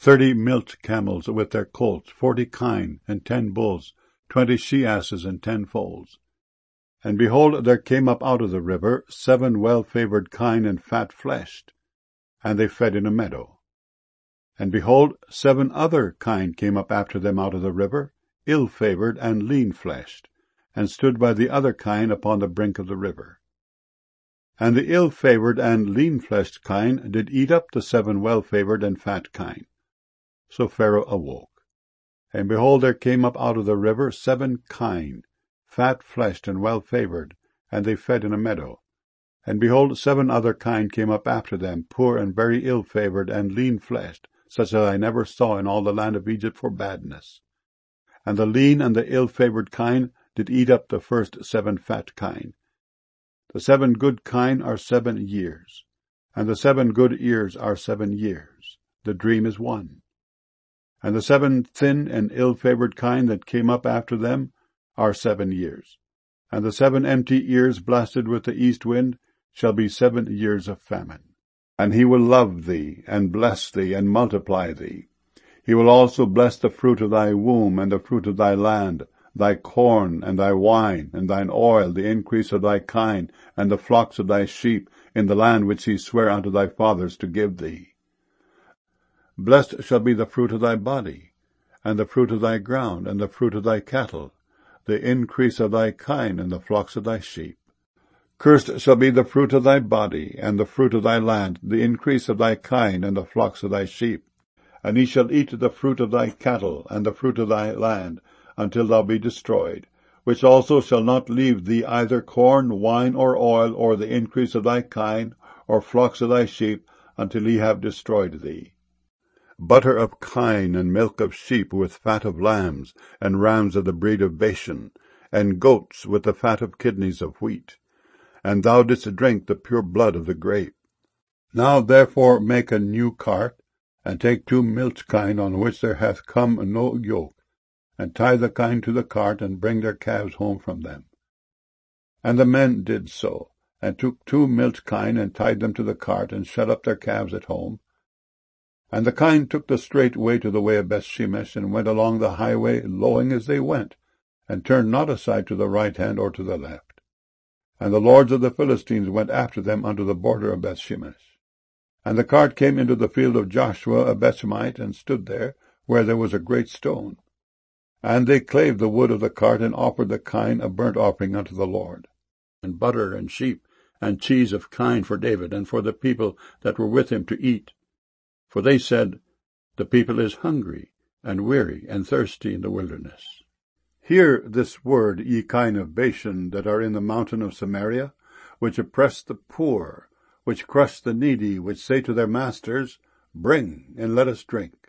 30 milch camels with their colts, 40 kine, and 10 bulls, 20 she-asses, and 10 foals. And behold, there came up out of the river 7 well-favored kine and fat-fleshed, and they fed in a meadow. And behold, 7 other kine came up after them out of the river, ill-favored and lean-fleshed, and stood by the other kine upon the brink of the river. And the ill-favored and lean-fleshed kine did eat up the 7 well-favored and fat kine. So Pharaoh awoke. And behold, there came up out of the river 7 kine, fat-fleshed and well-favored, and they fed in a meadow. And behold, 7 other kine came up after them, poor and very ill-favored and lean-fleshed, such as I never saw in all the land of Egypt for badness. And the lean and the ill-favored kine did eat up the first 7 fat kine. The 7 good kine are 7 years, and the 7 good ears are 7 years. The dream is one. And the 7 thin and ill-favored kine that came up after them are 7 years. And the 7 empty ears blasted with the east wind shall be 7 years of famine. And he will love thee, and bless thee, and multiply thee. He will also bless the fruit of thy womb, and the fruit of thy land, thy corn, and thy wine, and thine oil, the increase of thy kine, and the flocks of thy sheep, in the land which he sware unto thy fathers to give thee. Blessed shall be the fruit of thy body, and the fruit of thy ground, and the fruit of thy cattle, the increase of thy kine, and the flocks of thy sheep. Cursed shall be the fruit of thy body, and the fruit of thy land, the increase of thy kine, and the flocks of thy sheep. And he shall eat the fruit of thy cattle, and the fruit of thy land, until thou be destroyed, which also shall not leave thee either corn, wine, or oil, or the increase of thy kine, or flocks of thy sheep, until he have destroyed thee. Butter of kine, and milk of sheep, with fat of lambs, and rams of the breed of Bashan, and goats with the fat of kidneys of wheat. And thou didst drink the pure blood of the grape. Now therefore make a new cart, and take 2 milch kine on which there hath come no yoke, and tie the kine to the cart, and bring their calves home from them. And the men did so, and took 2 milch kine, and tied them to the cart, and shut up their calves at home. And the kine took the straight way to the way of Bethshemesh, and went along the highway, lowing as they went, and turned not aside to the right hand or to the left. And the lords of the Philistines went after them unto the border of Bethshemesh. And the cart came into the field of Joshua a Bethshemite, and stood there, where there was a great stone. And they clave the wood of the cart, and offered the kine a burnt offering unto the Lord. And butter and sheep, and cheese of kine for David, and for the people that were with him to eat. For they said, The people is hungry, and weary, and thirsty in the wilderness. Hear this word, ye kine of Bashan, that are in the mountain of Samaria, which oppress the poor, which crush the needy, which say to their masters, Bring, and let us drink.